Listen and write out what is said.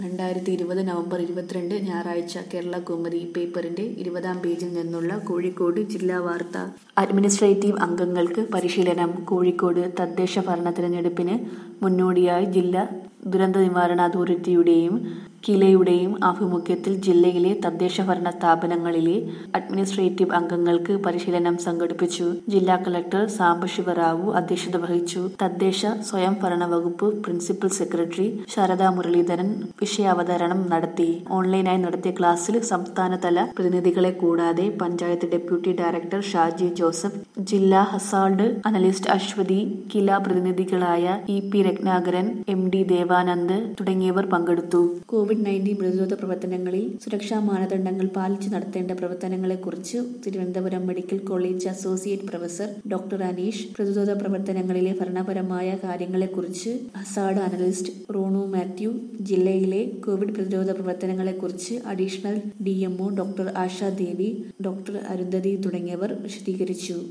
2020 November 22 ഞായറാഴ്ച കേരളകൗമുദി പേപ്പറിന്റെ 20-ാം പേജിൽ നിന്നുള്ള കോഴിക്കോട് ജില്ലാ വാർത്ത. അഡ്മിനിസ്ട്രേറ്റീവ് അംഗങ്ങൾക്ക് പരിശീലനം. കോഴിക്കോട് തദ്ദേശ ഭരണ തിരഞ്ഞെടുപ്പിന് മുന്നോടിയായി ജില്ലാ ദുരന്ത നിവാരണ അതോറിറ്റിയുടെയും കിലയുടെയും ആഭിമുഖ്യത്തിൽ ജില്ലയിലെ തദ്ദേശ ഭരണ സ്ഥാപനങ്ങളിലെ അഡ്മിനിസ്ട്രേറ്റീവ് അംഗങ്ങൾക്ക് പരിശീലനം സംഘടിപ്പിച്ചു. ജില്ലാ കളക്ടർ സാംബശിവറാവു അധ്യക്ഷത വഹിച്ചു. തദ്ദേശ സ്വയംഭരണ വകുപ്പ് പ്രിൻസിപ്പൽ സെക്രട്ടറി ശാരദാ മുരളീധരൻ വിഷയാവതരണം നടത്തി. ഓൺലൈനായി നടത്തിയ ക്ലാസ്സിൽ സംസ്ഥാനതല പ്രതിനിധികളെ കൂടാതെ panchayat deputy director Shaji Joseph, ജില്ലാ ഹസാർഡ് അനലിസ്റ്റ് അശ്വതി, കില പ്രതിനിധികളായ ഇ.പി. രത്നാകരൻ, എം.ഡി. ദേവാനന്ദ് തുടങ്ങിയവർ പങ്കെടുത്തു. കോവിഡ്-19 പ്രതിരോധ പ്രവർത്തനങ്ങളിൽ സുരക്ഷാ മാനദണ്ഡങ്ങൾ പാലിച്ചു നടത്തേണ്ട പ്രവർത്തനങ്ങളെക്കുറിച്ച് Thiruvananthapuram medical college associate professor doctor Aneesh, പ്രതിരോധ പ്രവർത്തനങ്ങളിലെ ഭരണപരമായ കാര്യങ്ങളെക്കുറിച്ച് ഹസാർഡ് അനലിസ്റ്റ് റോണു മാത്യു, ജില്ലയിലെ കോവിഡ് പ്രതിരോധ പ്രവർത്തനങ്ങളെക്കുറിച്ച് additional DMO doctor Asha Devi, doctor Arundhati തുടങ്ങിയവർ വിശദീകരിച്ചു.